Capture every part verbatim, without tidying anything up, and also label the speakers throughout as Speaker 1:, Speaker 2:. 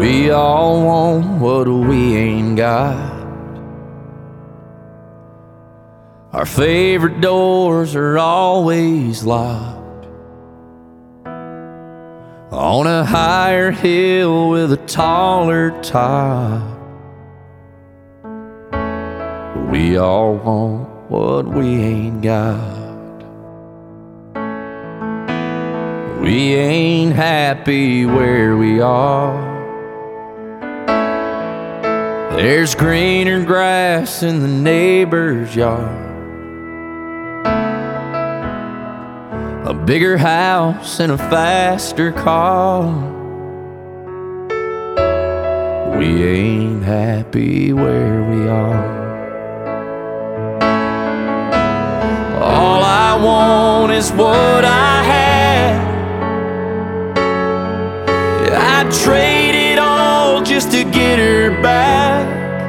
Speaker 1: We all want what we ain't got. Our favorite doors are always locked. On a higher hill with a taller top. We all want what we ain't got. We ain't happy where we are. There's greener grass in the neighbor's yard, a bigger house and a faster car. We ain't happy where we are. All I want is what I had. I'd trade it all just to get her back.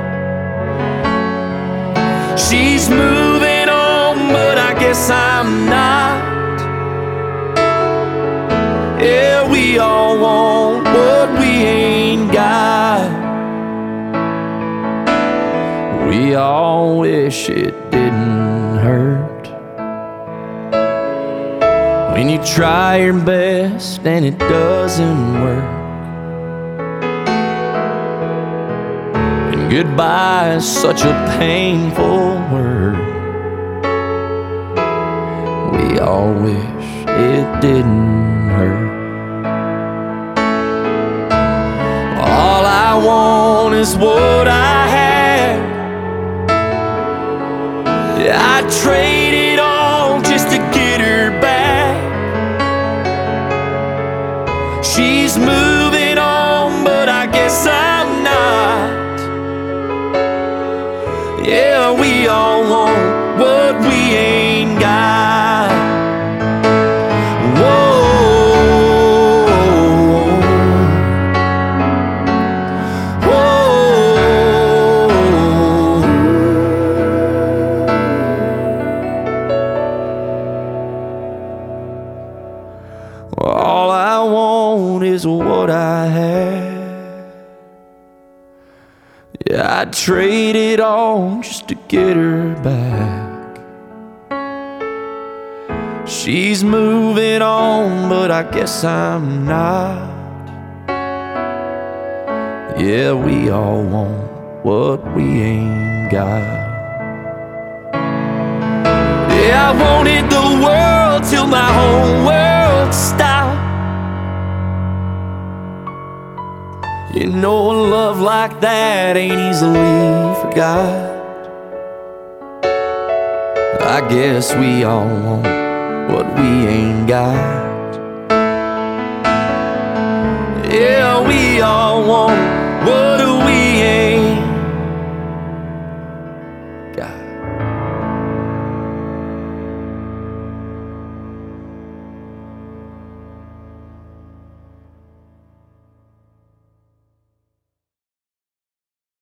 Speaker 1: She's moving on, but I guess I'm not. Yeah, we all want what we ain't got. We all wish it didn't hurt. When you try your best and it doesn't work, and goodbye is such a painful word. We all wish it didn't hurt. All I want is what I had. I'd trade it all just to get her back. She's moving on, but I guess I'm not. Yeah, we all want what we ain't got. Whoa, whoa. All I want is what I had. Yeah, I'd trade it all just to get her back. She's moving on, but I guess I'm not. Yeah, we all want what we ain't got. Yeah, I wanted the world till my whole world stopped. You know, a love like that ain't easily forgot. I guess we all want what we ain't got. Yeah, we all